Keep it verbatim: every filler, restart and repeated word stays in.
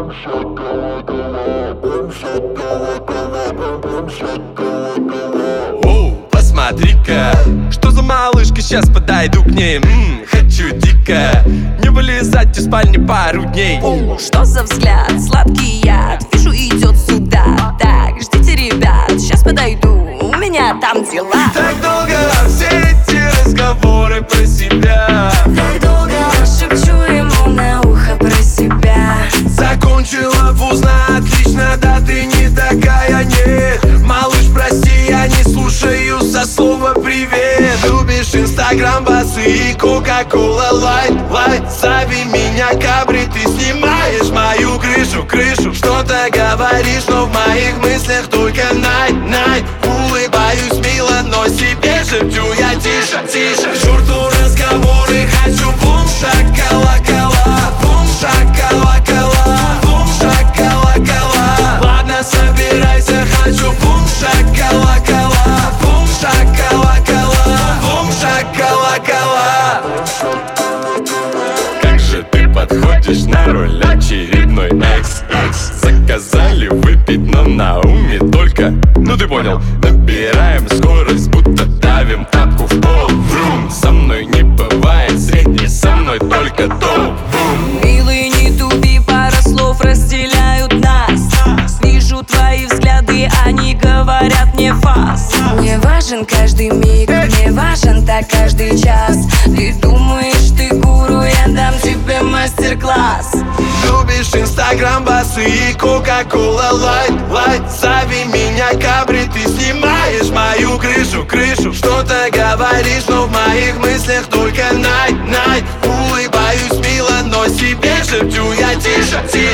Оу, посмотри-ка, что за малышка, сейчас подойду к ней. М-м, хочу дико не вылезать из спальни пару дней. Оу, что за взгляд, сладкий яд, вижу, идет сюда. Так, ждите, ребят, сейчас подойду, у меня там дела. Так долго все эти разговоры про себя, Так долго шепчу ему на ухо про себя. закончила вуз на отлично, да ты не такая, нет. Малыш, прости, я не слушаю со слова привет. Любишь инстаграм, басы и кока-кола лайт, лайт. Зови меня кабри, ты снимаешь мою крышу, крышу. Что-то говоришь, но в моих мыслях только найт, найт. Улыбаюсь мило, но себе шепчу я тише, тише. К черту разговоры, хочу бум, шакала-кала, бум, шакала-кала, бум, шакала-кала. Ладно, собирайся, хочу бум, шакала-кала, бум, шакала-кала, бум, шакала-кала. Как же ты подходишь на роль очередной экс-экс. Заказали выпить, но на уме только, ну ты понял. Набираем скорость, будто давим тапку в пол. Врум, со мной не бывает средней, со мной только топ. Милый, не тупи, пара слов разделяют нас. Вижу твои взгляды, они говорят мне фас. Мне важен каждый миг, мне важен так каждый час. Ты думаешь, ты гуру, я дам тебе мастер-класс. Любишь инстаграм, басы и кока-кола лайт, лайт. Зови меня кабри, ты снимаешь мою крышу, крышу. Что-то говоришь, но в моих мыслях только найт, найт. Улыбаюсь мило, но себе шепчу я тише, тише.